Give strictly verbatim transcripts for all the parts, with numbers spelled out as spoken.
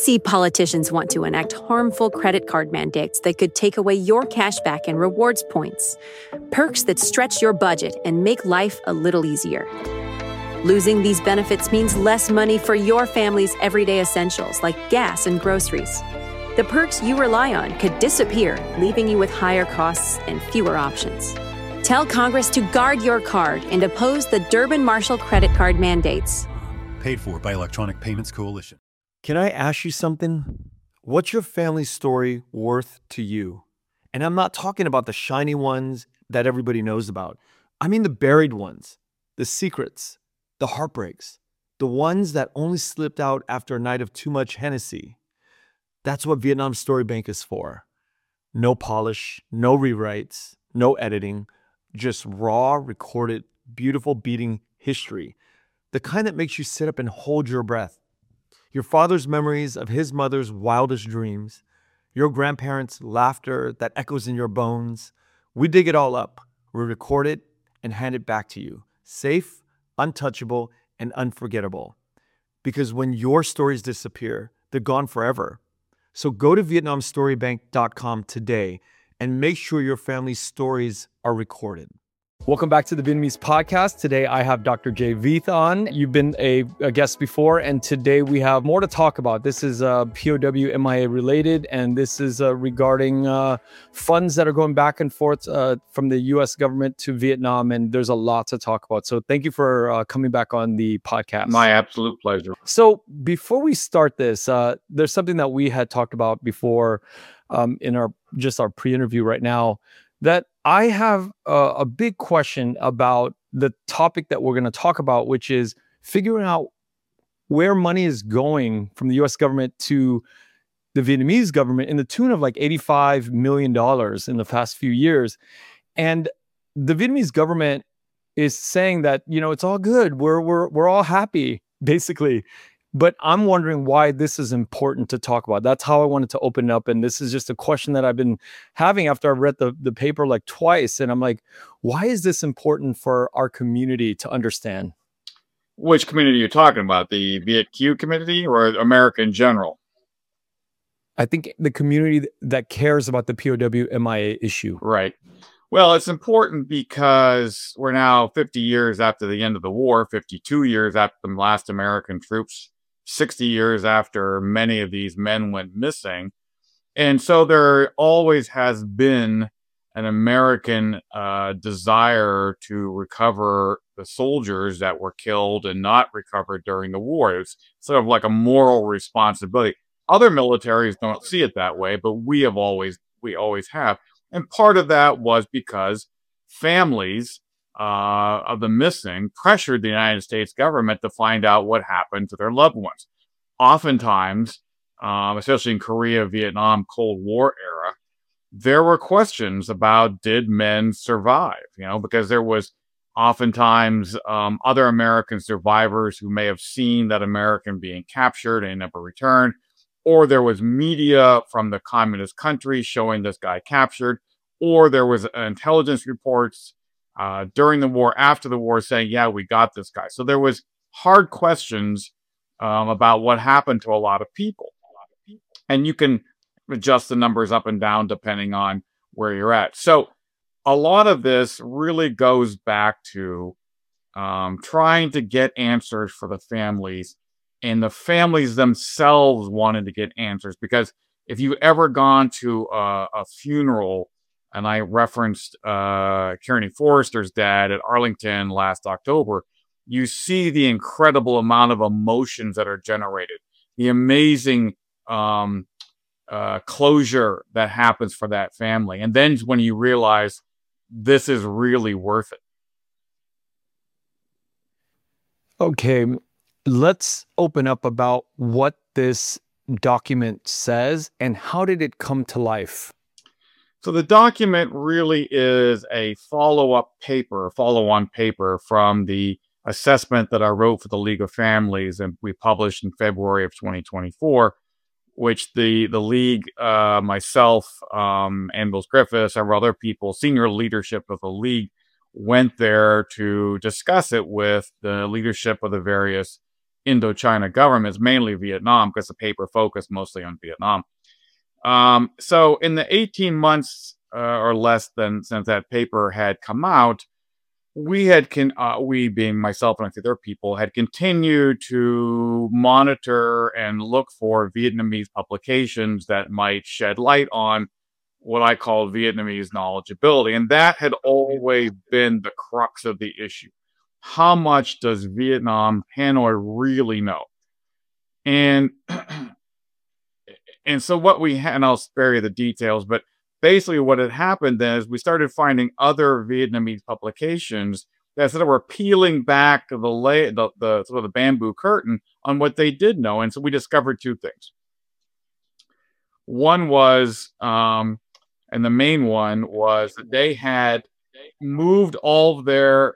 see politicians want to enact harmful credit card mandates that could take away your cash back and rewards points. Perks that stretch your budget and make life a little easier. Losing these benefits means less money for your family's everyday essentials like gas and groceries. The perks you rely on could disappear, leaving you with higher costs and fewer options. Tell Congress to guard your card and oppose the Durbin-Marshall credit card mandates. Paid for by Electronic Payments Coalition. Can I ask you something? What's your family story worth to you? And I'm not talking about the shiny ones that everybody knows about. I mean the buried ones, the secrets, the heartbreaks, the ones that only slipped out after a night of too much Hennessy. That's what Vietnam Story Bank is for. No polish, no rewrites, no editing, just raw, recorded, beautiful beating history. The kind that makes you sit up and hold your breath. Your father's memories of his mother's wildest dreams. Your grandparents' laughter that echoes in your bones. We dig it all up. We record it and hand it back to you. Safe, untouchable, and unforgettable. Because when your stories disappear, they're gone forever. So go to Vietnam Story Bank dot com today and make sure your family's stories are recorded. Welcome back to the Vietnamese podcast. Today I have Doctor Jay Vieth on. You've been a, a guest before, and today we have more to talk about. This is uh, P O W M I A related, and this is uh, regarding uh, funds that are going back and forth uh, from the U S government to Vietnam, and there's a lot to talk about. So thank you for uh, coming back on the podcast. My absolute pleasure. So before we start this, uh, there's something that we had talked about before um, in our just our pre-interview right now, that I have a, a big question about the topic that we're going to talk about, which is figuring out where money is going from the U S government to the Vietnamese government in the tune of like eighty-five million dollars in the past few years. And the Vietnamese government is saying that, you know, it's all good. We're, we're, we're all happy, basically. But I'm wondering why this is important to talk about. That's how I wanted to open it up. And this is just a question that I've been having after I've read the, the paper like twice. And I'm like, why is this important for our community to understand? Which community are you talking about? The Viet Q community or America in general? I think the community that cares about the P O W M I A issue. Right. Well, it's important because we're now fifty years after the end of the war, fifty-two years after the last American troops, sixty years after many of these men went missing. And so there always has been an American uh, desire to recover the soldiers that were killed and not recovered during the war. It's sort of like a moral responsibility. Other militaries don't see it that way, but we have always, we always have. And part of that was because families uh, of the missing pressured the United States government to find out what happened to their loved ones. Oftentimes, um, especially in Korea, Vietnam, Cold War era, there were questions about did men survive, you know, because there was oftentimes um, other American survivors who may have seen that American being captured and never returned, or there was media from the communist country showing this guy captured, or there was intelligence reports uh, during the war, after the war saying, yeah, we got this guy. So there was hard questions um, about what happened to a lot of people. And you can adjust the numbers up and down depending on where you're at. So a lot of this really goes back to um, trying to get answers for the families, and the families themselves wanted to get answers. Because if you've ever gone to a, a funeral, and I referenced uh, Kearney Forrester's dad at Arlington last October, you see the incredible amount of emotions that are generated, the amazing um, uh, closure that happens for that family. And then when you realize this is really worth it. Okay, let's open up about what this document says and how did it come to life? So the document really is a follow-up paper, follow-on paper from the assessment that I wrote for the League of Families and we published in February of twenty twenty-four, which the, the League, uh, myself, um, Ambrose Griffiths, several other people, senior leadership of the League, went there to discuss it with the leadership of the various Indochina governments, mainly Vietnam, because the paper focused mostly on Vietnam. Um, so in the eighteen months uh, or less than since that paper had come out, we had, con- uh, we being myself and a few other people, had continued to monitor and look for Vietnamese publications that might shed light on what I call Vietnamese knowledgeability. And that had always been the crux of the issue. How much does Vietnam, Hanoi really know? And and so what we had, and I'll spare you the details, but basically what had happened then is we started finding other Vietnamese publications that sort of were peeling back the, lay, the, the sort of the bamboo curtain on what they did know. And so we discovered two things. One was, um, and the main one was that they had moved all of their,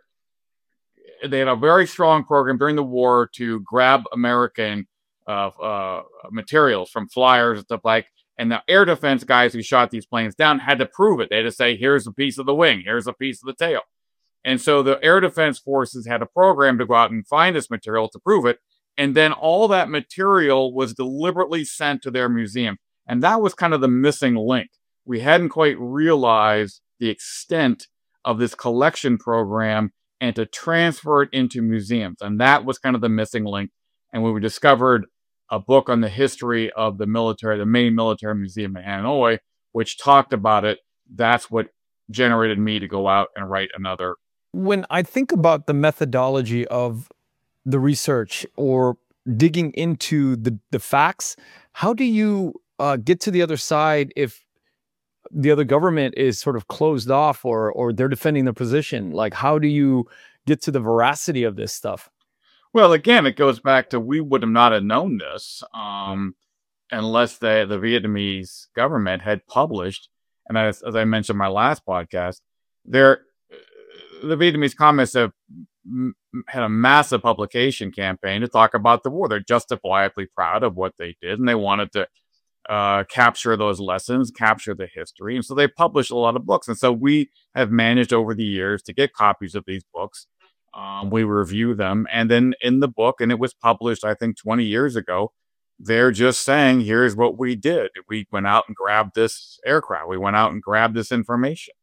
they had a very strong program during the war to grab American uh, uh, materials from flyers and stuff like, and the air defense guys who shot these planes down had to prove it. They had to say, here's a piece of the wing, here's a piece of the tail. And so the air defense forces had a program to go out and find this material to prove it. And then all that material was deliberately sent to their museum. And that was kind of the missing link. We hadn't quite realized the extent of this collection program and to transfer it into museums. And that was kind of the missing link. And when we discovered a book on the history of the military, the main military museum in Hanoi, which talked about it, that's what generated me to go out and write another. When I think about the methodology of the research or digging into the, the facts, how do you uh, get to the other side if the other government is sort of closed off or or they're defending their position? Like, how do you get to the veracity of this stuff? Well, again, it goes back to we would have not have known this um, unless the, the Vietnamese government had published, and as, as I mentioned in my last podcast, there the Vietnamese communists have m- had a massive publication campaign to talk about the war. They're justifiably proud of what they did, and they wanted to uh, capture those lessons, capture the history. And so they published a lot of books. And so we have managed over the years to get copies of these books. Um, we review them. And then in the book, and it was published, I think, twenty years ago, they're just saying, here's what we did. We went out and grabbed this aircraft. We went out and grabbed this information.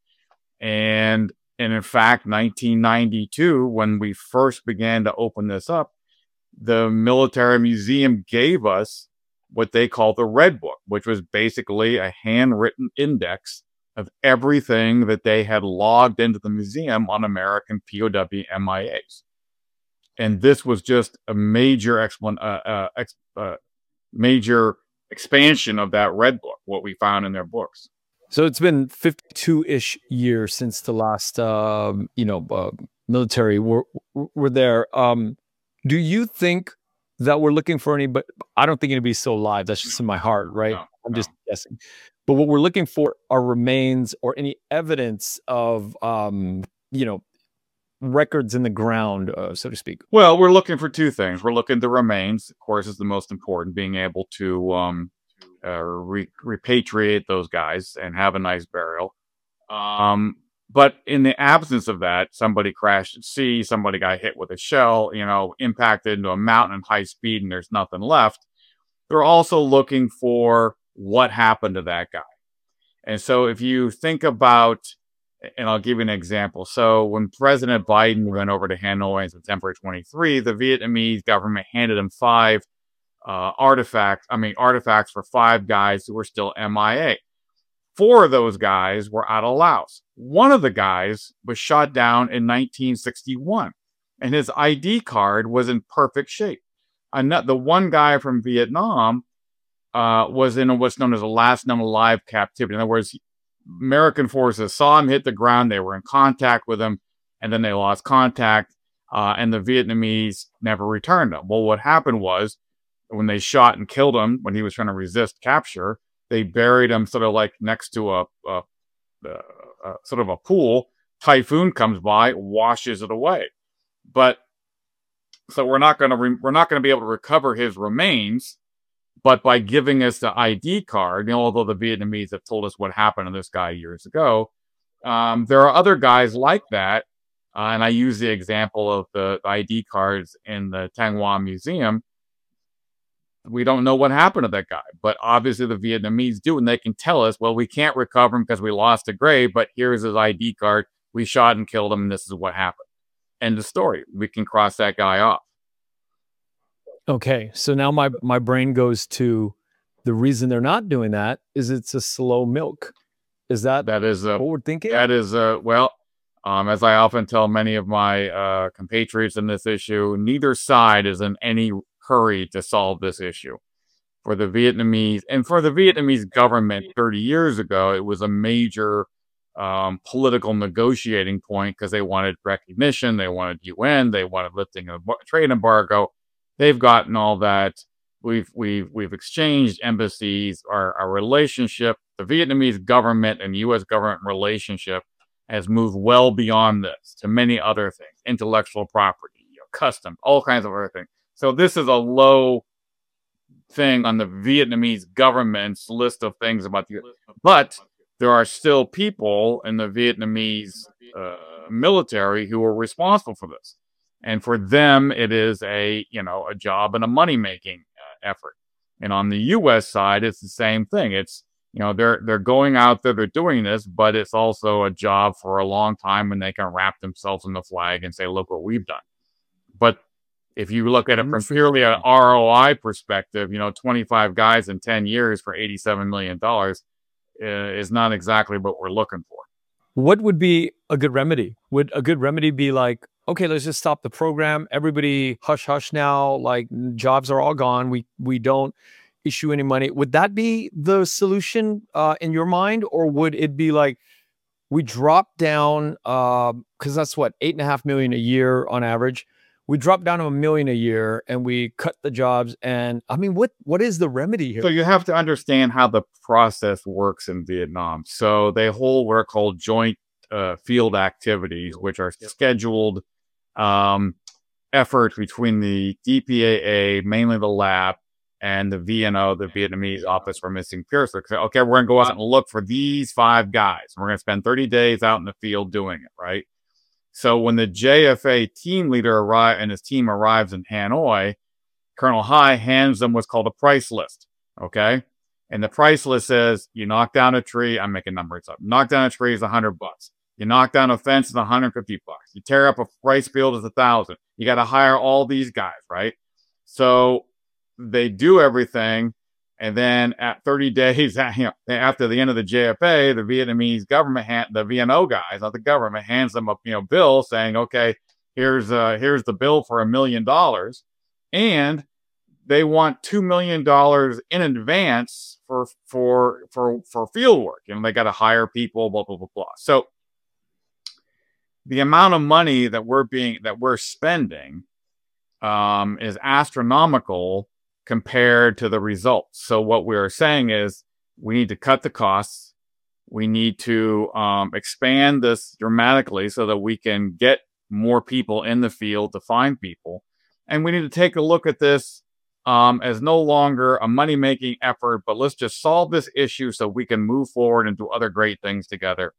And And in fact, nineteen ninety-two, when we first began to open this up, the military museum gave us what they call the Red Book, which was basically a handwritten index of everything that they had logged into the museum on American P O W M I As. And this was just a major explan- uh, uh, ex- uh, major expansion of that Red Book, what we found in their books. So it's been fifty-two-ish years since the last, um, you know, uh, military were, were there. Um, do you think that we're looking for any, but I don't think it'd be so live. That's just in my heart, right? No, I'm no. just guessing. But what we're looking for are remains or any evidence of, um, you know, records in the ground, uh, so to speak. Well, we're looking for two things. We're looking at the remains, of course, is the most important, being able to um, uh, re- repatriate those guys and have a nice burial. Um, but in the absence of that, somebody crashed at sea, somebody got hit with a shell, you know, impacted into a mountain at high speed, and there's nothing left. They're also looking for what happened to that guy. And so if you think about, and I'll give you an example. So when President Biden went over to Hanoi on September twenty-third, the Vietnamese government handed him five uh, artifacts, I mean, artifacts for five guys who were still M I A. Four of those guys were out of Laos. One of the guys was shot down in nineteen sixty-one, and his I D card was in perfect shape. Another, the one guy from Vietnam uh, was in what's known as a last known alive captivity. In other words, American forces saw him hit the ground, they were in contact with him, and then they lost contact, uh, and the Vietnamese never returned him. Well, what happened was, when they shot and killed him, when he was trying to resist capture, they buried him sort of like next to a, a, a, a sort of a pool. Typhoon comes by, washes it away. But so we're not going to re- we're not going to be able to recover his remains. But by giving us the I D card, you know, although the Vietnamese have told us what happened to this guy years ago, um, there are other guys like that. Uh, and I use the example of the I D cards in the Thanh Hoa Museum, we don't know what happened to that guy, but obviously the Vietnamese do, and they can tell us, well, we can't recover him because we lost a grave, but here's his I D card. We shot and killed him, and this is what happened. End of story. We can cross that guy off. Okay, so now my my brain goes to the reason they're not doing that is it's a slow milk. Is that that is uh, what we're thinking? That is uh, well, um, as I often tell many of my uh, compatriots in this issue, neither side is in any hurry to solve this issue. For the Vietnamese and for the Vietnamese government thirty years ago, it was a major um, political negotiating point because they wanted recognition, they wanted U N, they wanted lifting of trade embargo. They've gotten all that. We've we've we've exchanged embassies. Our our relationship, the Vietnamese government and U S government relationship, has moved well beyond this to many other things, intellectual property, you know, customs, all kinds of other things. So this is a low thing on the Vietnamese government's list of things about the. But there are still people in the Vietnamese uh, military who are responsible for this. And for them, it is a, you know, a job and a money-making uh, effort. And on the U S side, it's the same thing. It's, you know, they're they're going out there, they're doing this, but it's also a job for a long time, and they can wrap themselves in the flag and say, look what we've done. But if you look at it from purely an R O I perspective, you know, twenty-five guys in ten years for eighty-seven million dollars uh, is not exactly what we're looking for. What would be a good remedy? Would a good remedy be like, okay, let's just stop the program. Everybody hush hush now. Like, jobs are all gone. We we don't issue any money. Would that be the solution uh, in your mind? Or would it be like we drop down, because uh, that's what, eight and a half million a year on average. We drop down to a million a year and we cut the jobs. And I mean, what what is the remedy here? So you have to understand how the process works in Vietnam. So they hold what are called joint uh, field activities, which are scheduled um, efforts between the D P A A, mainly the lab, and the V N O, the Vietnamese Office for Missing Persons. Okay, we're going to go out and look for these five guys. We're going to spend thirty days out in the field doing it, right? So when the J F A team leader arrive and his team arrives in Hanoi, Colonel Hai hands them what's called a price list, okay? And the price list says, you knock down a tree, I'm making numbers up. Knock down a tree is a hundred bucks. You knock down a fence is one hundred fifty bucks. You tear up a rice field is a thousand. You got to hire all these guys, right? So they do everything, and then at thirty days, you know, after the end of the J F A, the Vietnamese government, hand, the V N O guys, not the government, hands them a you know bill saying, okay, here's uh here's the bill for a million dollars, and they want two million dollars in advance for for for for field work. You know, they got to hire people, blah blah blah blah. So the amount of money that we're being that we're spending um, is astronomical compared to the results. So what we are saying is we need to cut the costs. We need to um, expand this dramatically so that we can get more people in the field to find people. And we need to take a look at this um, as no longer a money-making effort, but let's just solve this issue so we can move forward and do other great things together.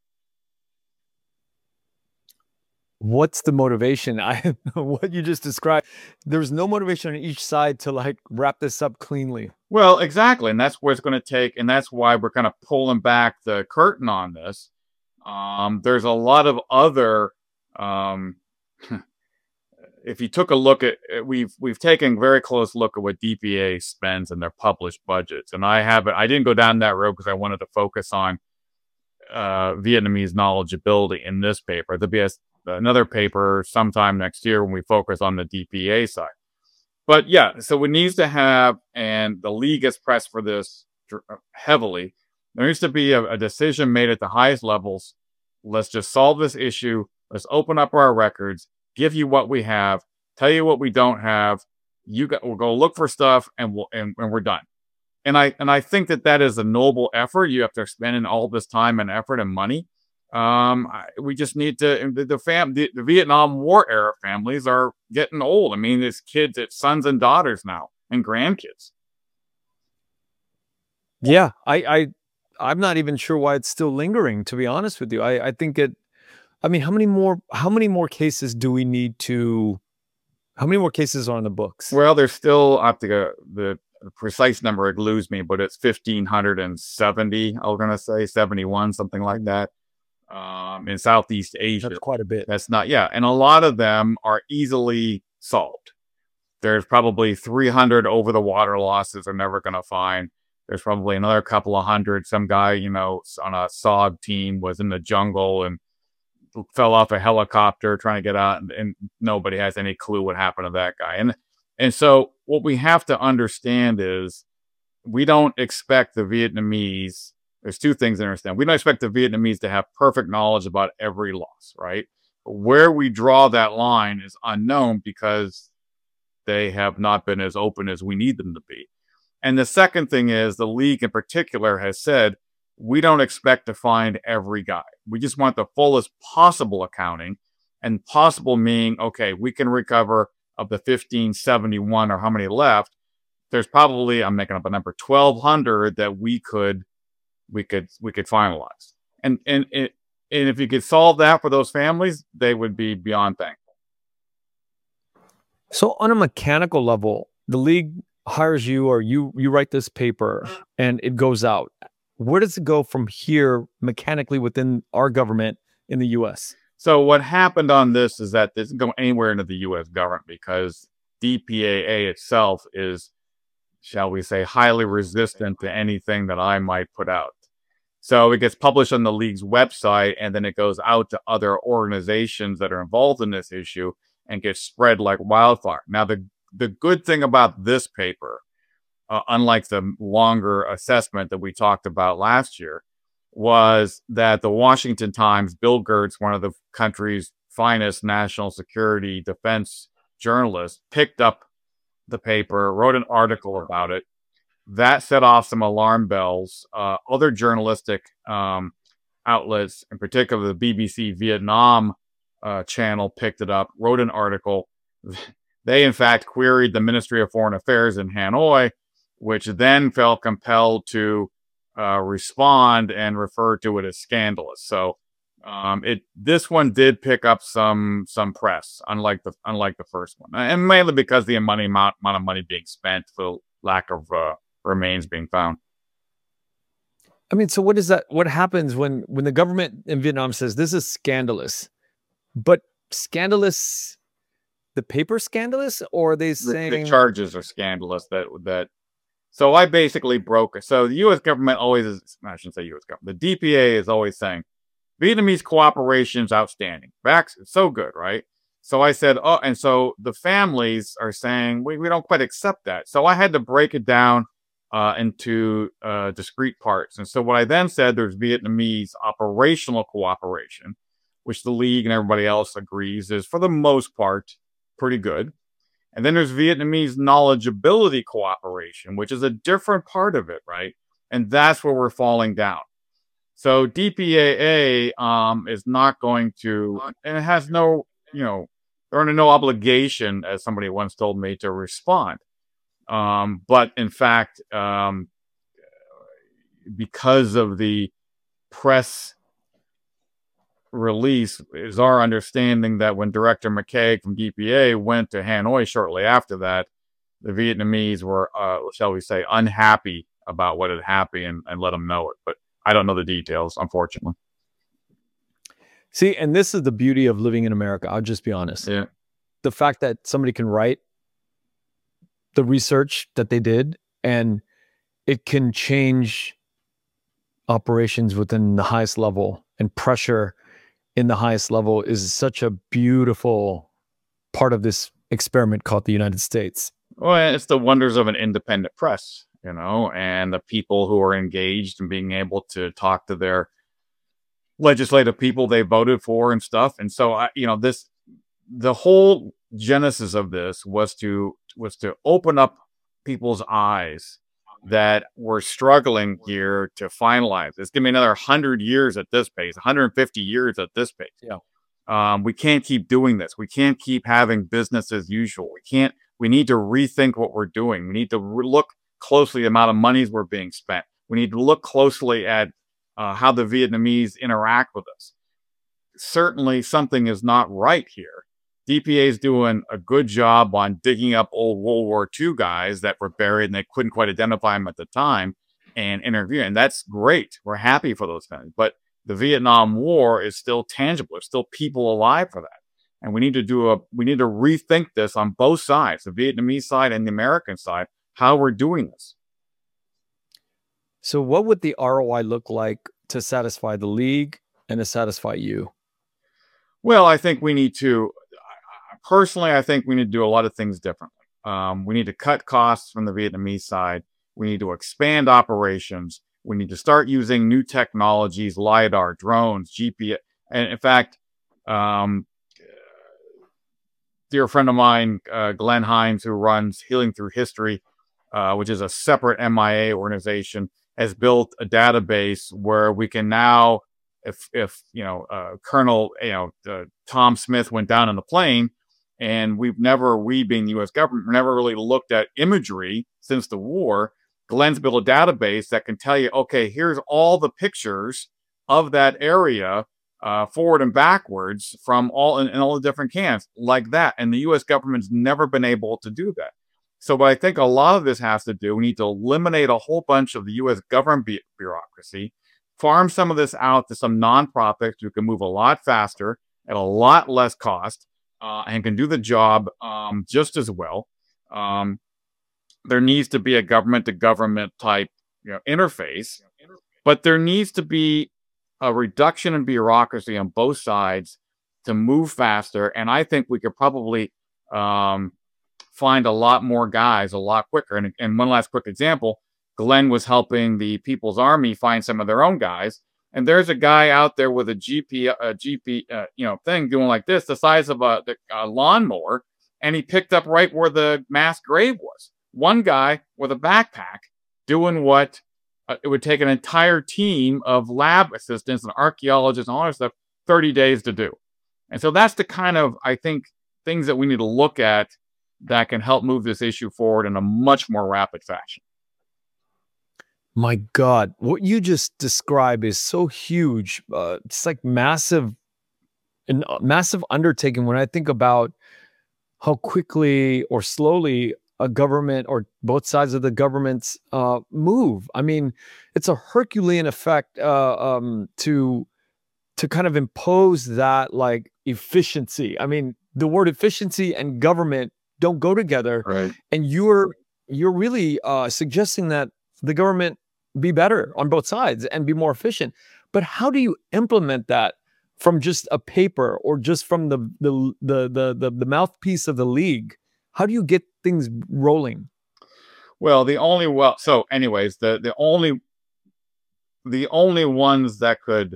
What's the motivation? I what you just described, there's no motivation on each side to like wrap this up cleanly. Well, exactly. And that's what it's going to take. And that's why we're kind of pulling back the curtain on this. Um, there's a lot of other, um, if you took a look at, we've, we've taken a very close look at what D P A spends in their published budgets. And I haven't, I didn't go down that road because I wanted to focus on uh, Vietnamese knowledgeability in this paper. There'll be a, another paper sometime next year when we focus on the D P A side. But yeah, so it needs to have, and the league has pressed for this heavily, there needs to be a, a decision made at the highest levels. Let's just solve this issue. Let's open up our records, give you what we have, tell you what we don't have. You got, we'll go look for stuff, and we'll and, and we're done. And I and I think that that is a noble effort. You have to spend in all this time and effort and money. Um, I, we just need to, the, the fam, the, the Vietnam War era families are getting old. I mean, it's kids, it's sons and daughters now and grandkids. Yeah. I, I, I'm not even sure why it's still lingering, to be honest with you. I, I think it, I mean, how many more, how many more cases do we need to, how many more cases are on the books? Well, there's still, I have to go, the, the precise number eludes me, but it's fifteen seventy. I was going to say seventy-one, something like that. Um, in Southeast Asia. That's quite a bit. That's not, yeah. And a lot of them are easily solved. There's probably three hundred over the water losses they're never going to find. There's probably another couple of hundred. Some guy, you know, on a S O G team was in the jungle and fell off a helicopter trying to get out, and, and nobody has any clue what happened to that guy. And and so what we have to understand is we don't expect the Vietnamese. There's two things to understand. We don't expect the Vietnamese to have perfect knowledge about every loss, right? But where we draw that line is unknown because they have not been as open as we need them to be. And the second thing is the league in particular has said, we don't expect to find every guy. We just want the fullest possible accounting, and possible meaning, okay, we can recover of the fifteen seventy-one or how many left. There's probably, I'm making up a number, twelve hundred that we could we could we could finalize. And and it, and if you could solve that for those families, they would be beyond thankful. So on a mechanical level, the league hires you, or you you write this paper and it goes out. Where does it go from here mechanically within our government in the U S? So what happened on this is that this isn't going anywhere into the U S government because D P A A itself is, shall we say, highly resistant to anything that I might put out. So it gets published on the league's website, and then it goes out to other organizations that are involved in this issue and gets spread like wildfire. Now, the, the good thing about this paper, uh, unlike the longer assessment that we talked about last year, was that the Washington Times, Bill Gertz, one of the country's finest national security defense journalists, picked up the paper, wrote an article about it. That set off some alarm bells. Uh, other journalistic um, outlets, in particular the B B C Vietnam uh, channel, picked it up, wrote an article. They, in fact, queried the Ministry of Foreign Affairs in Hanoi, which then felt compelled to uh, respond and refer to it as scandalous. So um, it this one did pick up some some press, unlike the unlike the first one, and mainly because the money amount, amount of money being spent, the lack of uh, remains being found. I mean, so what is that? What happens when when the government in Vietnam says this is scandalous, but scandalous? The paper scandalous, or are they saying the, the charges are scandalous? That that. So I basically broke it. So the U S government always is. I shouldn't say U S government. The D P A is always saying Vietnamese cooperation is outstanding. Facts, it's so good, right? So I said, oh, and so the families are saying we we don't quite accept that. So I had to break it down uh, into uh, discrete parts. And so what I then said, there's Vietnamese operational cooperation, which the league and everybody else agrees is for the most part pretty good. And then there's Vietnamese knowledgeability cooperation, which is a different part of it, right? And that's where we're falling down. So D P A A um, is not going to, and it has no, you know, they're under no obligation, as somebody once told me, to respond. Um, but in fact, um, because of the press release, is our understanding that when Director McCaig from D P A went to Hanoi shortly after that, the Vietnamese were, uh, shall we say, unhappy about what had happened and, and let them know it. But I don't know the details, unfortunately. See, and this is the beauty of living in America. I'll just be honest. Yeah. The fact that somebody can write the research that they did, and it can change operations within the highest level, and pressure in the highest level is such a beautiful part of this experiment called the United States. Well, it's the wonders of an independent press, you know, and the people who are engaged and being able to talk to their legislative people they voted for and stuff. And so, I, you know, this, the whole genesis of this was to, was to open up people's eyes that we're struggling here to finalize. It's going to be another one hundred years at this pace, one hundred fifty years at this pace. Yeah. Um, we can't keep doing this. We can't keep having business as usual. We can't, we need to rethink what we're doing. We need to re- look closely at the amount of monies we're being spent. We need to look closely at uh, how the Vietnamese interact with us. Certainly something is not right here. D P A is doing a good job on digging up old World War Two guys that were buried and they couldn't quite identify them at the time and interview. And that's great. We're happy for those guys. But the Vietnam War is still tangible. There's still people alive for that. And we need to do a, we need to rethink this on both sides, the Vietnamese side and the American side, how we're doing this. So what would the R O I look like to satisfy the league and to satisfy you? Well, I think we need to, personally, I think we need to do a lot of things differently. Um, we need to cut costs from the Vietnamese side. We need to expand operations. We need to start using new technologies, LiDAR, drones, G P S. And in fact, um, dear friend of mine, uh, Glenn Hines, who runs Healing Through History, uh, which is a separate M I A organization, has built a database where we can now, if, if you know, uh, Colonel, you know, uh, Tom Smith went down in the plane, and we've never, we being the U S government, never really looked at imagery since the war. Glenn's built a database that can tell you, okay, here's all the pictures of that area, uh, forward and backwards from all in, in all the different cans like that. And the U S government's never been able to do that. So what I think a lot of this has to do, we need to eliminate a whole bunch of the U S government bu- bureaucracy, farm some of this out to some nonprofits who can move a lot faster at a lot less cost, uh, and can do the job um, just as well. Um, there needs to be a government to government type, you know, interface, but there needs to be a reduction in bureaucracy on both sides to move faster. And I think we could probably um, find a lot more guys a lot quicker. And, and one last quick example, Glenn was helping the People's Army find some of their own guys. And there's a guy out there with a G P, a G P, uh, you know, thing doing like this, the size of a, a lawnmower. And he picked up right where the mass grave was. One guy with a backpack doing what uh, it would take an entire team of lab assistants and archaeologists and all that stuff, thirty days to do. And so that's the kind of, I think, things that we need to look at that can help move this issue forward in a much more rapid fashion. My God, what you just described is so huge. Uh, it's like massive, an massive undertaking when I think about how quickly or slowly a government or both sides of the governments uh, move. I mean, it's a Herculean effect uh, um, to to kind of impose that like efficiency. I mean, the word efficiency and government don't go together. Right. And you're you're really uh, suggesting that the government be better on both sides and be more efficient. But how do you implement that from just a paper or just from the the the the the, the mouthpiece of the league? How do you get things rolling? Well, the only well, so anyways, the the only the only ones that could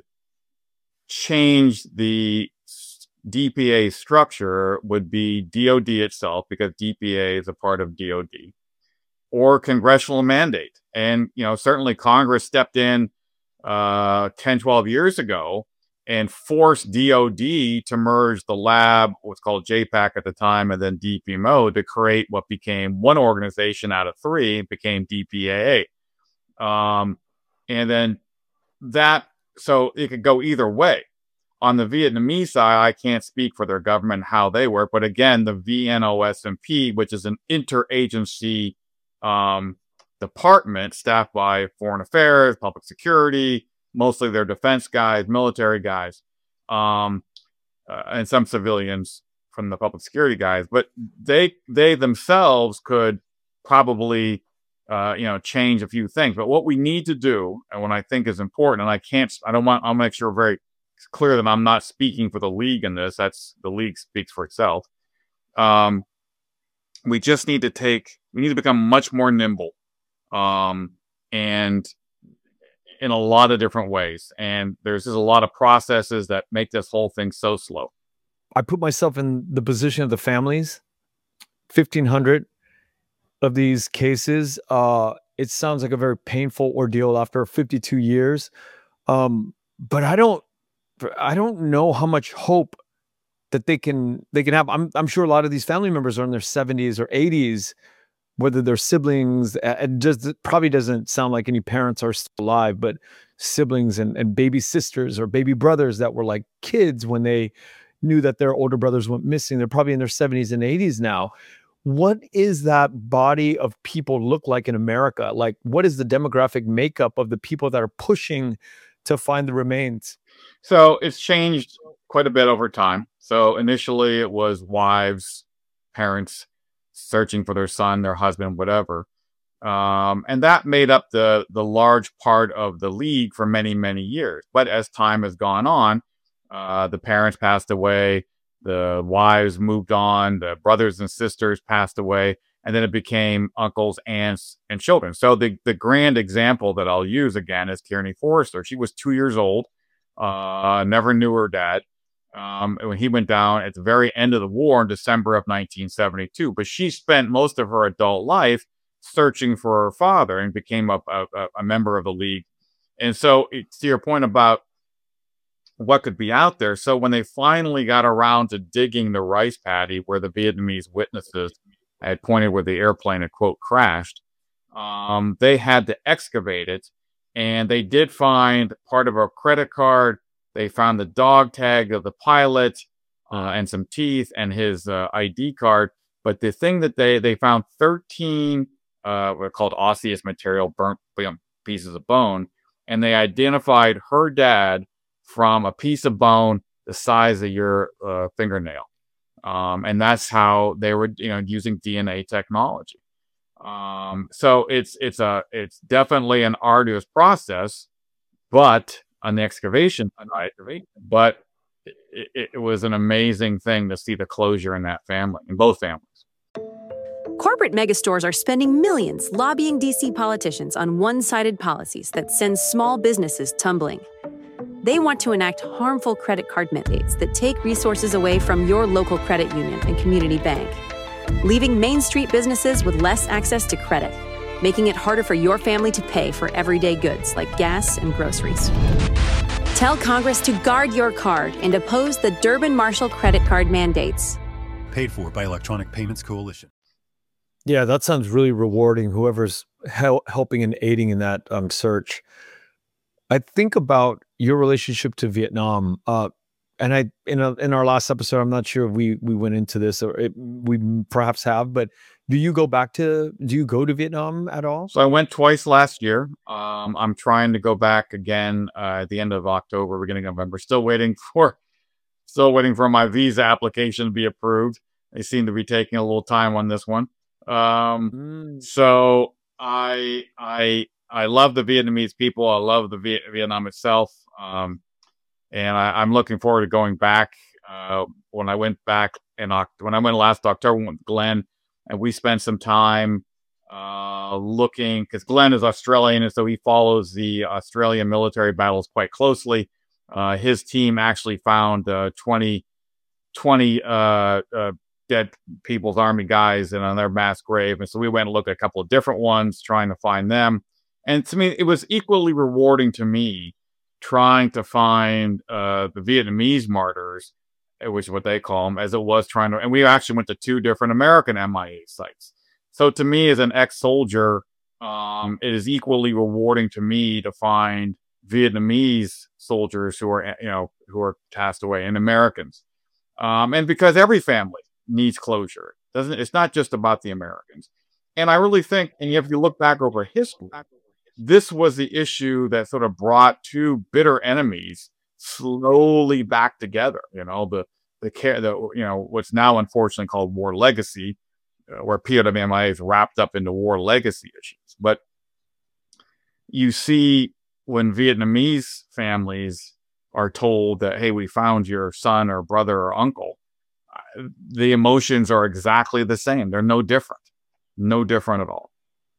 change the D P A structure would be D O D itself, because D P A is a part of D O D, or congressional mandate. And, you know, certainly Congress stepped in uh, ten, twelve years ago and forced D O D to merge the lab, what's called J PAC at the time, and then D P M O to create what became one organization out of three, became D P A A. Um, and then that, so it could go either way. On the Vietnamese side, I can't speak for their government, how they work. But again, the V N O S M P, which is an interagency um, department staffed by foreign affairs, public security, mostly their defense guys, military guys, um, uh, and some civilians from the public security guys. But they they themselves could probably, uh, you know, change a few things. But what we need to do, and what I think is important, and I can't, I don't want, I'll make sure very clear that I'm not speaking for the league in this. That's, the league speaks for itself. Um, we just need to take, we need to become much more nimble, um, and in a lot of different ways. And there's just a lot of processes that make this whole thing so slow. I put myself in the position of the families, fifteen hundred of these cases. Uh, it sounds like a very painful ordeal after fifty-two years. Um, but I don't, I don't know how much hope that they can, they can have. I'm, I'm sure a lot of these family members are in their seventies or eighties, whether they're siblings. It just it probably doesn't sound like any parents are still alive, but siblings and, and baby sisters or baby brothers that were like kids when they knew that their older brothers went missing. They're probably in their seventies and eighties now. What is that body of people look like in America? Like, what is the demographic makeup of the people that are pushing to find the remains? So it's changed quite a bit over time. So initially it was wives, parents searching for their son, their husband, whatever. Um, and that made up the, the large part of the league for many, many years. But as time has gone on, uh, the parents passed away, the wives moved on, the brothers and sisters passed away, and then it became uncles, aunts, and children. So the, the grand example that I'll use again is Kearney Forrester. She was two years old, uh, never knew her dad. Um, when he went down at the very end of the war in December of nineteen seventy-two. But she spent most of her adult life searching for her father and became a, a, a member of the league. And so it, to your point about what could be out there. So when they finally got around to digging the rice paddy where the Vietnamese witnesses had pointed where the airplane had, quote, crashed, um, they had to excavate it. And they did find part of a credit card. They found the dog tag of the pilot uh, and some teeth and his uh, I D card. But the thing that they, they found thirteen uh, what are called osseous material, burnt pieces of bone. And they identified her dad from a piece of bone the size of your uh, fingernail. Um, and that's how they were, you know, using D N A technology. Um, so it's, it's a, it's definitely an arduous process, but on the excavation, but it, it, it was an amazing thing to see the closure in that family, in both families. Corporate megastores are spending millions lobbying D C politicians on one-sided policies that send small businesses tumbling. They want to enact harmful credit card mandates that take resources away from your local credit union and community bank, leaving Main Street businesses with less access to credit, making it harder for your family to pay for everyday goods like gas and groceries. Tell Congress to guard your card and oppose the Durbin-Marshall credit card mandates. Paid for by Electronic Payments Coalition. Yeah, that sounds really rewarding, whoever's hel- helping and aiding in that um, search. I think about your relationship to Vietnam, uh, and I in a, in our last episode, I'm not sure if we we went into this or it, we perhaps have, but do you go back to do you go to Vietnam at all? So I went twice last year. Um, I'm trying to go back again uh, at the end of October, beginning of November. Still waiting for still waiting for my visa application to be approved. They seem to be taking a little time on this one. Um, mm. So I I. I love the Vietnamese people. I love the Viet- Vietnam itself. Um, and I, I'm looking forward to going back. Uh, when I went back in Oct- when I went last October with Glenn, and we spent some time uh, looking, because Glenn is Australian, and so he follows the Australian military battles quite closely. Uh, his team actually found uh, twenty, twenty uh, uh, dead People's Army guys in on their mass grave. And so we went and looked at a couple of different ones, trying to find them. And to me, it was equally rewarding to me trying to find uh, the Vietnamese martyrs, which is what they call them, as it was trying to. And we actually went to two different American M I A sites. So to me, as an ex-soldier, um, it is equally rewarding to me to find Vietnamese soldiers who are, you know, who are passed away, and Americans. Um, and because every family needs closure, doesn't it's not just about the Americans. And I really think, and if you look back over history, this was the issue that sort of brought two bitter enemies slowly back together. You know, the the care, the you know what's now unfortunately called war legacy, uh, where P O W M I A is wrapped up into war legacy issues. But you see, when Vietnamese families are told that, hey, we found your son or brother or uncle, uh, the emotions are exactly the same. They're no different, no different at all.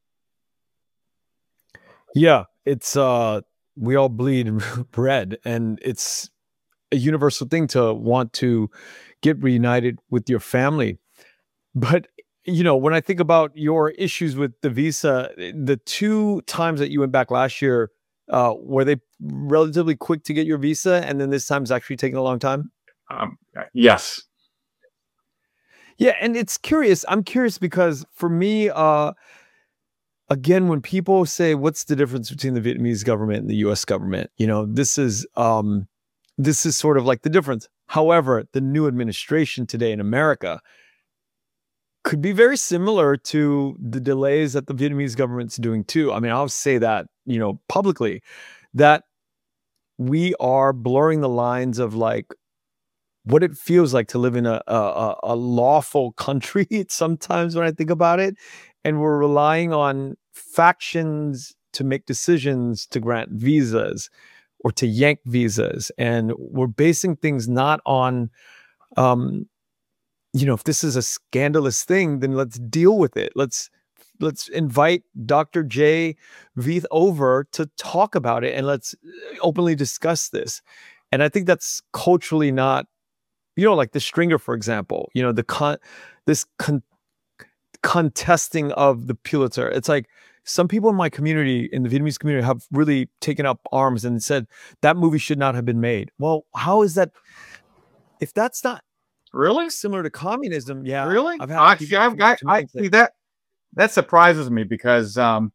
Yeah, it's uh we all bleed red, and it's a universal thing to want to get reunited with your family. But you know, when I think about your issues with the visa, the two times that you went back last year, uh, were they relatively quick to get your visa, and then this time is actually taking a long time? Um, yes. Yeah, and it's curious. I'm curious because for me, uh, again, when people say, "What's the difference between the Vietnamese government and the U S government?" You know, this is um, this is sort of like the difference. However, the new administration today in America could be very similar to the delays that the Vietnamese government's doing too. I mean, I'll say that, you know, publicly, that we are blurring the lines of like what it feels like to live in a, a, a lawful country sometimes when I think about it. And we're relying on factions to make decisions to grant visas or to yank visas. And we're basing things not on, um, you know, if this is a scandalous thing, then let's deal with it. Let's let's invite Doctor Jay Veith over to talk about it, and let's openly discuss this. And I think that's culturally not, you know, like the Stringer, for example, you know, the con this con contesting of the Pulitzer. It's like some people in my community, in the Vietnamese community, have really taken up arms and said that movie should not have been made. Well, how is that? If that's not really similar to communism, yeah. Really? I've had Actually, I've got, I see that. That surprises me because um,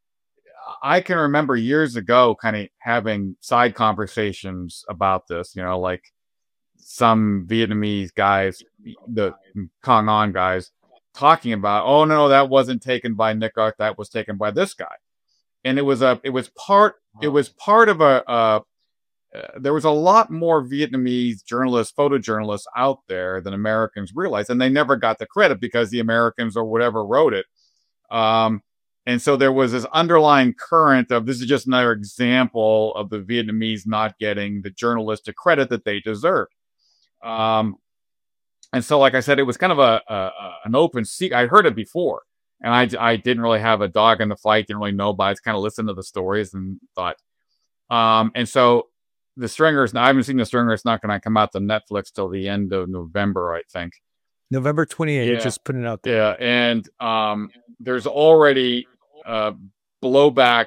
I can remember years ago kind of having side conversations about this, you know, like some Vietnamese guys, the Kong On guys, talking about, oh, no, that wasn't taken by Nick Ark, that was taken by this guy. And it was a, it was part, it was part of a, a Uh, there was a lot more Vietnamese journalists, photojournalists out there than Americans realized, and they never got the credit because the Americans or whatever wrote it. Um, and so there was this underlying current of this is just another example of the Vietnamese not getting the journalistic credit that they deserved. Um, and so, like I said, it was kind of a, a, a an open secret. I'd heard it before, and I, I didn't really have a dog in the fight, didn't really know, but I just kind of listened to the stories and thought. Um, and so the Stringers, I haven't seen the Stringer. It's not going to come out to Netflix till the end of November, I think. November twenty-eighth, yeah. Just putting it out there. Yeah, and um, there's already uh, blowback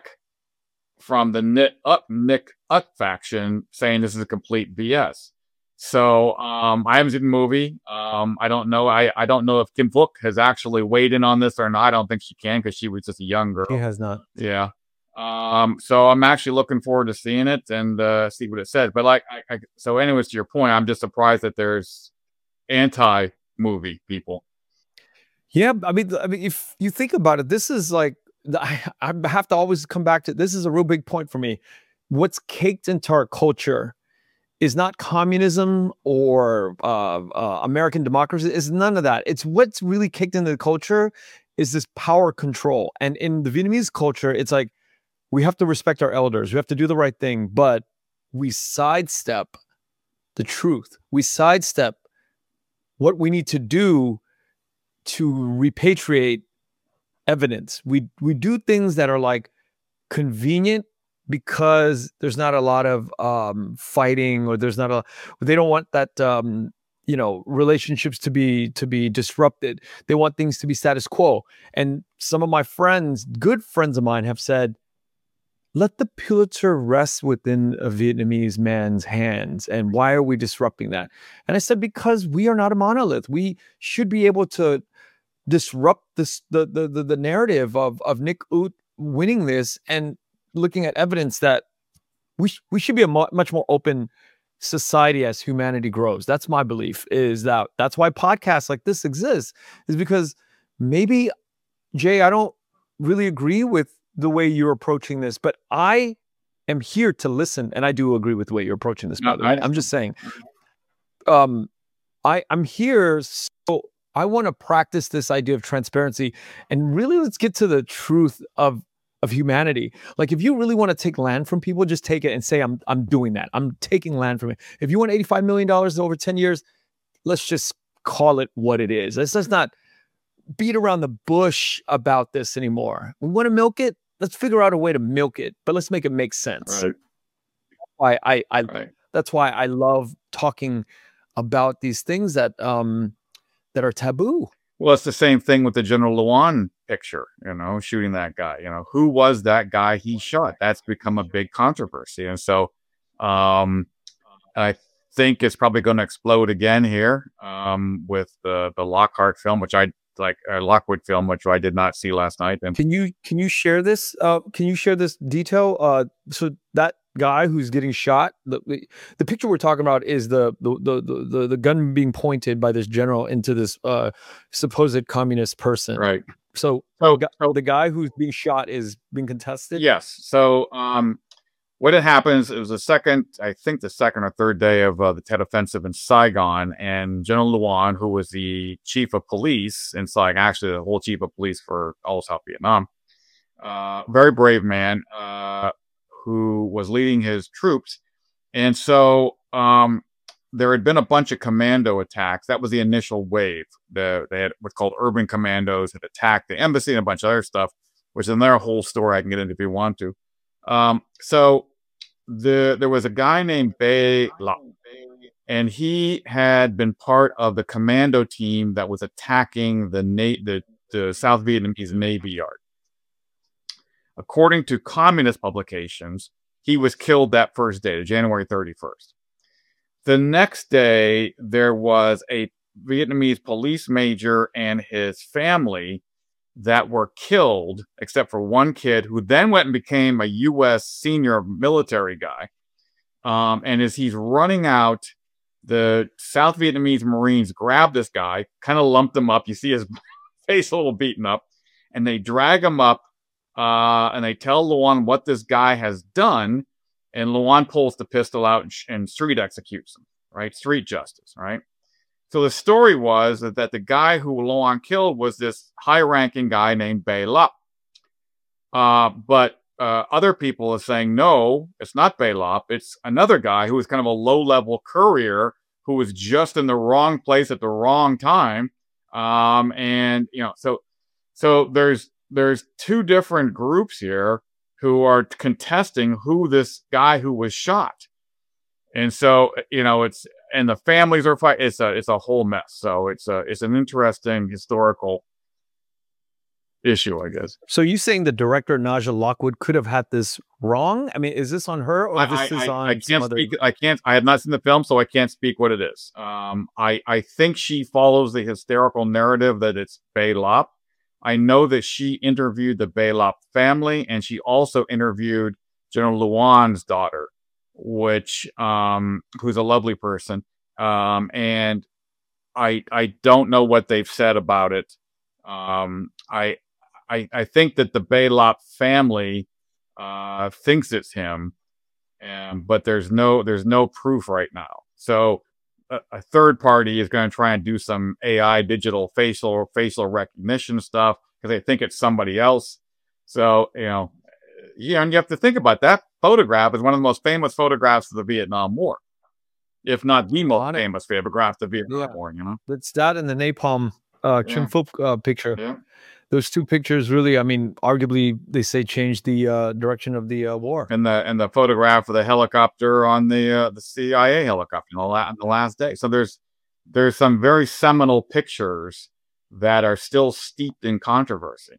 from the Nick Up, Nick Up faction saying this is a complete B S. So um, I haven't seen the movie. Um, I don't know. I, I don't know if Kim Phuc has actually weighed in on this or not. I don't think she can because she was just a young girl. She has not. Yeah. Um, so I'm actually looking forward to seeing it and uh, see what it says. But like, I, I, so anyways, to your point, I'm just surprised that there's anti-movie people. Yeah, I mean, I mean, if you think about it, this is like I, I have to always come back to this is a real big point for me. What's caked into our culture is not communism or uh, uh, American democracy. It's none of that. It's what's really kicked into the culture is this power control. And in the Vietnamese culture, it's like we have to respect our elders. We have to do the right thing, but we sidestep the truth. We sidestep what we need to do to repatriate evidence. We we do things that are like convenient because there's not a lot of um, fighting, or there's not a. They don't want that um, you know relationships to be to be disrupted. They want things to be status quo. And some of my friends, good friends of mine, have said, let the Pulitzer rest within a Vietnamese man's hands. And why are we disrupting that? And I said, because we are not a monolith. We should be able to disrupt this, the, the, the, the narrative of, of Nick Ut winning this and looking at evidence that we, sh- we should be a mo- much more open society as humanity grows. That's my belief, is that that's why podcasts like this exist, is because maybe, Jay, I don't really agree with the way you're approaching this, but I am here to listen, and I do agree with the way you're approaching this. By the way, I'm just saying, um, I I'm here, so I want to practice this idea of transparency, and really let's get to the truth of of humanity. Like, if you really want to take land from people, just take it and say, I'm I'm doing that. I'm taking land from it. If you want eighty-five million dollars over ten years, let's just call it what it is. Let's just not beat around the bush about this anymore. We want to milk it. Let's figure out a way to milk it, but let's make it make sense. Right. Why I, I Right. That's why I love talking about these things that um that are taboo. Well, it's the same thing with the General Luan picture, you know, shooting that guy. You know, who was that guy he shot? That's become a big controversy. And so um, I think it's probably going to explode again here um, with the, the Lockhart film, which I like, uh, Lockwood film, which I did not see last night. And Can you can you share this? Uh, can you share this detail? Uh, so that guy who's getting shot, the the picture we're talking about is the the the the, the gun being pointed by this general into this uh, supposed communist person. Right. So, So, the, so the guy who's being shot is being contested. yes. So, um, what had happens, it was the second, I think the second or third day of uh, the Tet Offensive in Saigon, and General Luan, who was the chief of police in Saigon, actually the whole chief of police for all of South Vietnam, uh, very brave man, uh, who was leading his troops. And so um, there had been a bunch of commando attacks. That was the initial wave. The, they had what's called urban commandos that attacked the embassy and a bunch of other stuff, which is another whole story I can get into if you want to. Um, so the there was a guy named Bay La, and he had been part of the commando team that was attacking the na- the, the South Vietnamese Navy Yard. According to communist publications, he was killed that first day, January thirty-first. The next day, there was a Vietnamese police major and his family that were killed, except for one kid who then went and became a U S senior military guy. Um, and as he's running out, the South Vietnamese Marines grab this guy, kind of lumped him up. You see his face a little beaten up, and they drag him up, uh, and they tell Luan what this guy has done. And Luan pulls the pistol out and, and street executes him, right? Street justice, right? So the story was that, that the guy who Luan killed was this high-ranking guy named Bay Lap. Uh, but uh, other people are saying, no, it's not Bay Lap. It's another guy who was kind of a low-level courier who was just in the wrong place at the wrong time. Um, and, you know, so so there's there's two different groups here who are contesting who this guy who was shot. And so, you know, it's, and the families are fighting. It's a, it's a whole mess. So it's a, it's an interesting historical issue, I guess. So you saying the director Naja Lockwood could have had this wrong? I mean, is this on her or I, this I, is I, on I can't some other? speak. I can't. I have not seen the film, so I can't speak what it is. Um, I, I think she follows the hysterical narrative that it's Bay Lap. I know that she interviewed the Bay Lap family, and she also interviewed General Luan's daughter, which um, who's a lovely person. Um, and I I don't know what they've said about it. Um, I I I think that the Bay Lap family uh, thinks it's him, and but there's no there's no proof right now. So a, a third party is going to try and do some A I digital facial facial recognition stuff because they think it's somebody else. So you know, yeah, and you have to think about that photograph is one of the most famous photographs of the Vietnam War, if not the most famous photograph of the Vietnam yeah. War. You know, it's that and the napalm uh, Yeah. Chinh Phuc uh, picture. yeah. Those two pictures really, I mean, arguably they say changed the uh, direction of the uh, war. And the and the photograph of the helicopter on the uh, the C I A helicopter you know, on the last day. So there's there's some very seminal pictures that are still steeped in controversy.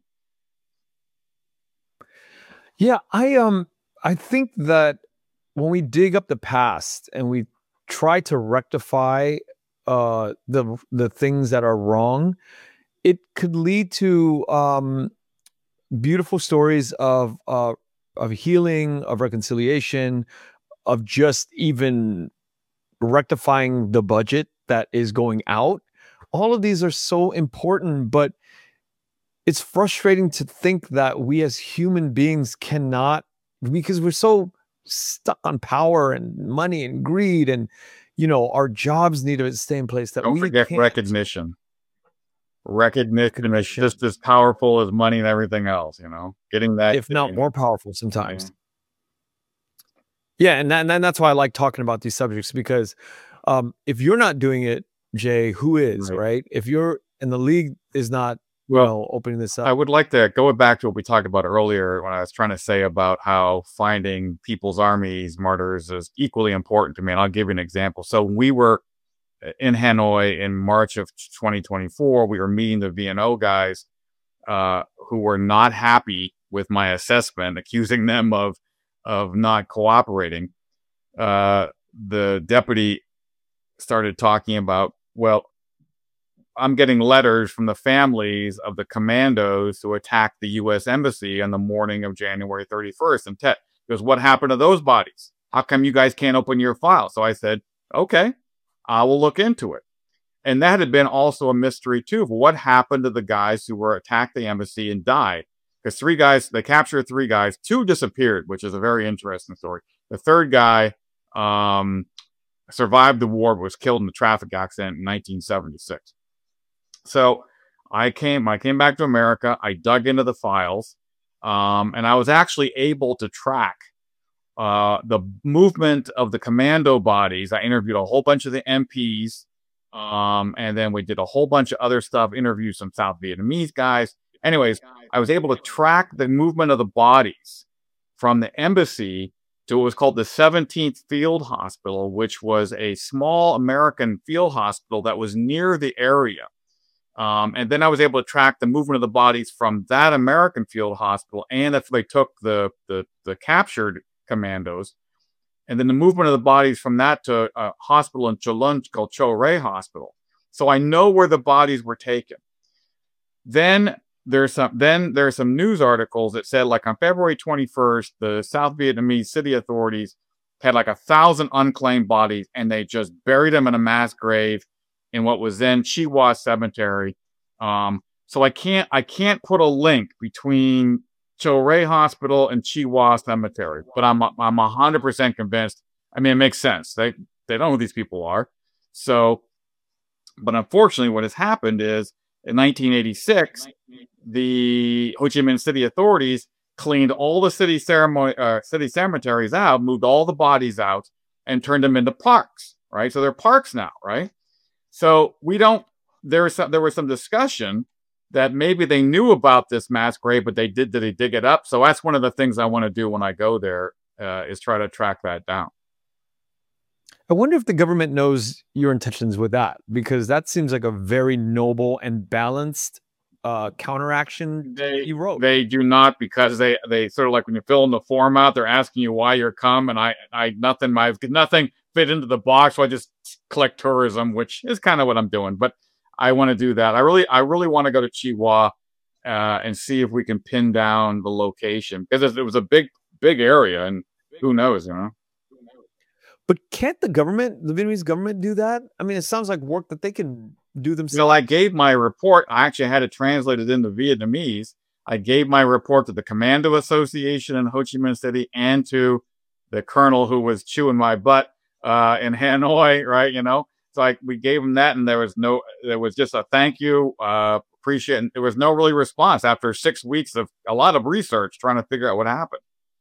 Yeah, I um I think that when we dig up the past and we try to rectify uh the the things that are wrong, it could lead to um beautiful stories of uh of healing, of reconciliation, of just even rectifying the budget that is going out. All of these are so important, but it's frustrating to think that we as human beings cannot, because we're so stuck on power and money and greed, and you know our jobs need to stay in place. That Don't we forget can't. recognition. Recognition is just as powerful as money and everything else. You know, getting that, if not more powerful sometimes. Yeah. Yeah, and, that, and that's why I like talking about these subjects, because um, if you're not doing it, Jay, who is, Right. right? If you're and the league is not, you Well, know, opening this up. I would like to go back to what we talked about earlier when I was trying to say about how finding People's Army's martyrs is equally important to me. And I'll give you an example. So we were in Hanoi in March of twenty twenty-four. We were meeting the V N O guys uh, who were not happy with my assessment, accusing them of of not cooperating. Uh, the deputy started talking about, well, I'm getting letters from the families of the commandos who attacked the U S embassy on the morning of January thirty-first in Tet. He goes, what happened to those bodies? How come you guys can't open your file? So I said, okay, I will look into it. And that had been also a mystery too, of what happened to the guys who were attacked the embassy and died. Because three guys, they captured three guys, two disappeared, which is a very interesting story. The third guy um, survived the war, but was killed in a traffic accident in nineteen seventy-six. So I came, I came back to America. I dug into the files, um, and I was actually able to track uh, the movement of the commando bodies. I interviewed a whole bunch of the M Ps, um, and then we did a whole bunch of other stuff. Interviewed some South Vietnamese guys. Anyways, I was able to track the movement of the bodies from the embassy to what was called the seventeenth Field Hospital, which was a small American field hospital that was near the area. Um, and then I was able to track the movement of the bodies from that American field hospital, and if they took the, the, the captured commandos, and then the movement of the bodies from that to a hospital in Cholun called Cho Ray Hospital. So I know where the bodies were taken. Then There's some then there are some news articles that said, like, on February twenty-first, the South Vietnamese city authorities had like a thousand unclaimed bodies, and they just buried them in a mass grave in what was then Chi Hoa Cemetery. Um, so I can't I can't put a link between Cho Ray Hospital and Chi Hoa Cemetery, but I'm I'm a hundred percent convinced. I mean, it makes sense. They they don't know who these people are. So, but unfortunately, what has happened is in nineteen eighty-six. The Ho Chi Minh City authorities cleaned all the city ceremony, uh, city cemeteries out, moved all the bodies out, and turned them into parks. Right, so they're parks now. Right, so we don't. There was some. There was some discussion that maybe they knew about this mass grave, but they did. Did they dig it up? So that's one of the things I want to do when I go there uh, is try to track that down. I wonder if the government knows your intentions with that, because that seems like a very noble and balanced uh counteraction they you wrote. They do not, because they they sort of like when you're filling the form out, they're asking you why you're come, and I I nothing my nothing fit into the box, so I just click tourism, which is kind of what I'm doing. But I want to do that. I really I really want to go to Chi Hoa uh, and see if we can pin down the location, because it was a big big area, and who knows, you know. But can't the government, the Vietnamese government, do that? I mean, it sounds like work that they can do themselves. Well, I gave my report. I actually had it translated into Vietnamese. I gave my report to the Commando Association in Ho Chi Minh City and to the colonel who was chewing my butt uh, in Hanoi, right? You know, so I, we gave him that, and there was no, there was just a thank you, uh, appreciate. And there was no really response after six weeks of a lot of research trying to figure out what happened.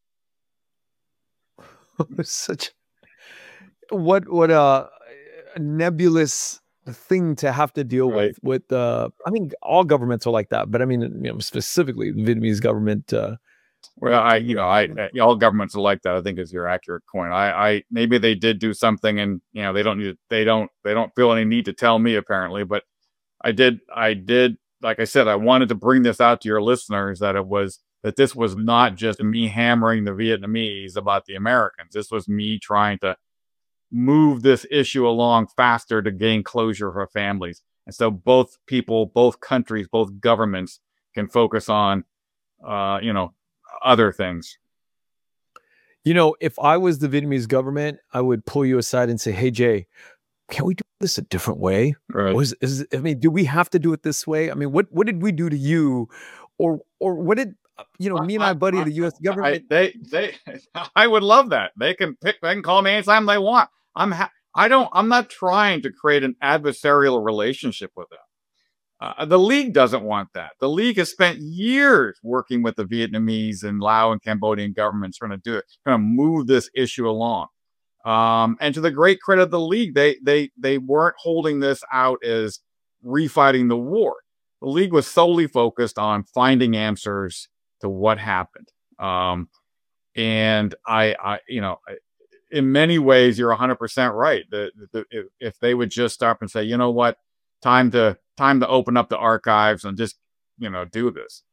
Such what what a nebulous thing to have to deal Right. with. With uh, I mean, all governments are like that, but I mean, you know, specifically the Vietnamese government. Uh, Well, I, you know, I, all governments are like that, I think, is your accurate point. I, I, maybe they did do something, and, you know, they don't need, they don't, they don't feel any need to tell me, apparently, but I did, I did, like I said, I wanted to bring this out to your listeners, that it was, that this was not just me hammering the Vietnamese about the Americans. This was me trying to move this issue along faster to gain closure for families. And so both people, both countries, both governments can focus on, uh, you know, other things. You know, if I was the Vietnamese government, I would pull you aside and say, "Hey, Jay, can we do this a different way? Right. Was is I mean, do we have to do it this way? I mean, what what did we do to you, or or what did you know? Me and my buddy, the U S government, I, they they I would love that. They can pick. They can call me anytime they want. I'm. Ha- I don't. I'm not trying to create an adversarial relationship with them. Uh, the League doesn't want that. The League has spent years working with the Vietnamese and Lao and Cambodian governments trying to do it, trying to move this issue along. Um, and to the great credit of the League, they they they weren't holding this out as refighting the war. The League was solely focused on finding answers to what happened. Um, and I, I, you know, in many ways, you're one hundred percent right. The, the, if, if they would just stop and say, you know what, time to time to open up the archives and just, you know, do this.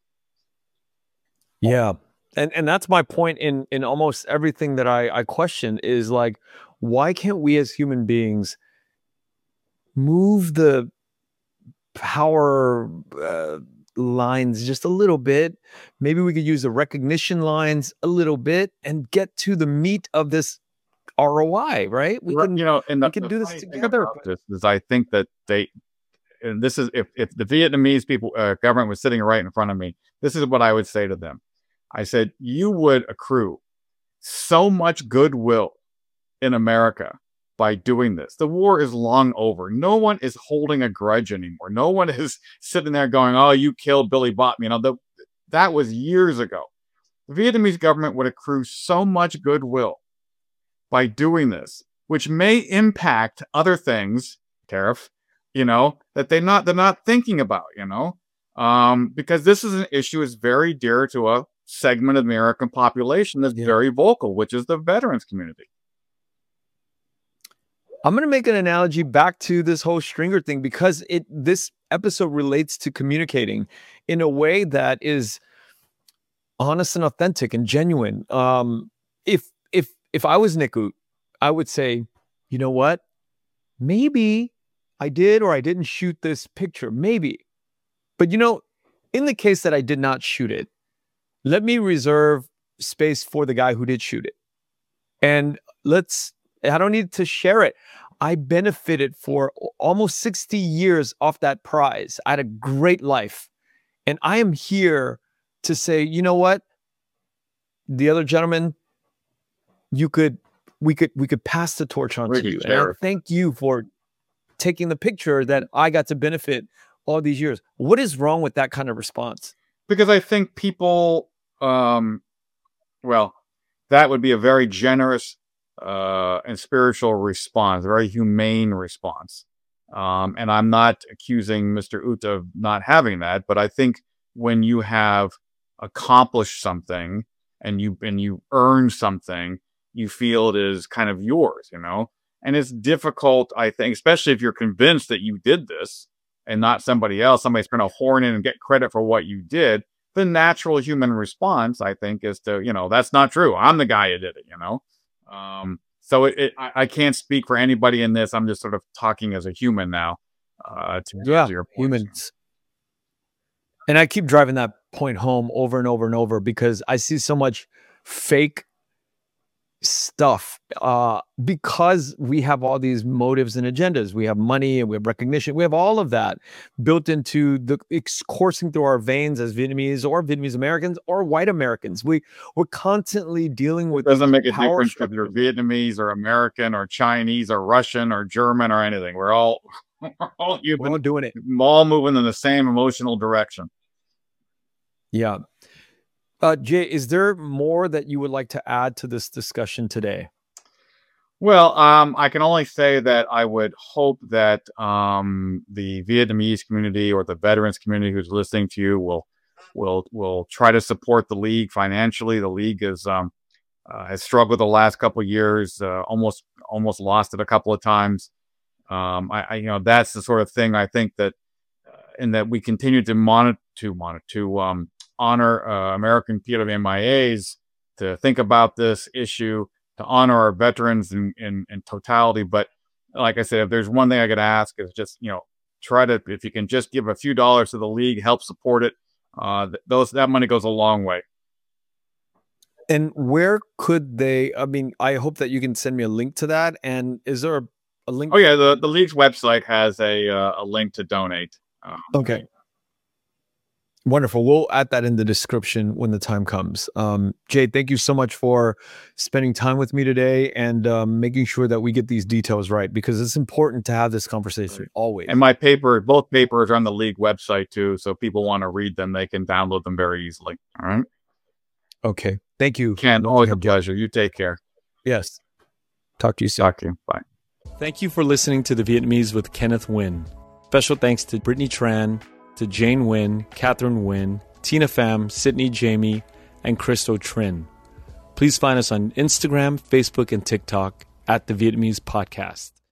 yeah, and and that's my point in in almost everything that I I question is like, why can't we as human beings move the power uh, lines just a little bit. Maybe we could use the recognition lines a little bit and get to the meat of this R O I, right? We Right, can, you know, and the, we can the do this funny thing together. about This is, I think that they, and this is if if the Vietnamese people uh, government was sitting right in front of me, this is what I would say to them. I said, you would accrue so much goodwill in America by doing this. The war is long over. No one is holding a grudge anymore. No one is sitting there going, "Oh, you killed Billy Bob." You know, the, that was years ago. The Vietnamese government would accrue so much goodwill by doing this, which may impact other things, tariff, you know, that they not they're not thinking about, you know, um, because this is an issue is very dear to a segment of the American population that's Yeah. very vocal, which is the veterans community. I'm going to make an analogy back to this whole stringer thing because it this episode relates to communicating in a way that is honest and authentic and genuine. Um, if if if I was Nick Ut, I would say, you know what? Maybe I did or I didn't shoot this picture. Maybe. But you know, in the case that I did not shoot it, let me reserve space for the guy who did shoot it. And let's, I don't need to share it. I benefited for almost sixty years off that prize. I had a great life. And I am here to say, you know what? The other gentleman, you could, we could, we could pass the torch on We to could you. And I share it. thank you for taking the picture that I got to benefit all these years. What is wrong with that kind of response? Because I think people, um, well, that would be a very generous uh, and spiritual response, a very humane response. Um, and I'm not accusing Mister Ut of not having that, but I think when you have accomplished something and you and you earn something, you feel it is kind of yours, you know. And it's difficult, I think, especially if you're convinced that you did this and not somebody else. Somebody's going to horn in and get credit for what you did. The natural human response, I think, is to, you know, that's not true. I'm the guy who did it, you know. Um, so it, it, I, I can't speak for anybody in this. I'm just sort of talking as a human now. Uh, to Yeah, answer your point. humans. And I keep driving that point home over and over and over because I see so much fake stuff uh, because we have all these motives and agendas. We have money and we have recognition. We have all of that built into the it's coursing through our veins as Vietnamese or Vietnamese Americans or white Americans. We, we're constantly dealing with It doesn't make a power difference if you're Vietnamese or American or Chinese or Russian or German or anything. We're all, we're all We're all human, doing it. all moving in the same emotional direction. Yeah. Uh, Jay, is there more that you would like to add to this discussion today? Well, um, I can only say that I would hope that um, the Vietnamese community or the veterans community who's listening to you will will will try to support the league financially. The league is um, uh, has struggled the last couple of years, uh, almost almost lost it a couple of times. Um, I, I, you know, that's the sort of thing I think that, uh, and that we continue to monitor to monitor to um, honor uh, American P W M I As, to think about this issue, to honor our veterans in, in, in totality. But like I said, if there's one thing I could ask is just, you know, try to, if you can just give a few dollars to the league, help support it. Uh, th- those, that money goes a long way. And where could they, I mean, I hope that you can send me a link to that. And is there a, a link? Oh yeah. The, the league's website has a, uh, a link to donate. Uh, Okay. Wonderful. We'll add that in the description when the time comes. Um, Jay, thank you so much for spending time with me today and um, making sure that we get these details right, because it's important to have this conversation always. And my paper, both papers are on the league website too. So if people want to read them, they can download them very easily. All right. Okay. Thank you. Ken, always a pleasure. You take care. Yes. Talk to you soon. Talk to you. Bye. Thank you for listening to The Vietnamese with Kenneth Nguyen. Special thanks to Brittany Tran, to Jane Nguyen, Catherine Nguyen, Tina Pham, Sydney Jamie, and Christo Trin. Please find us on Instagram, Facebook, and TikTok at The Vietnamese Podcast.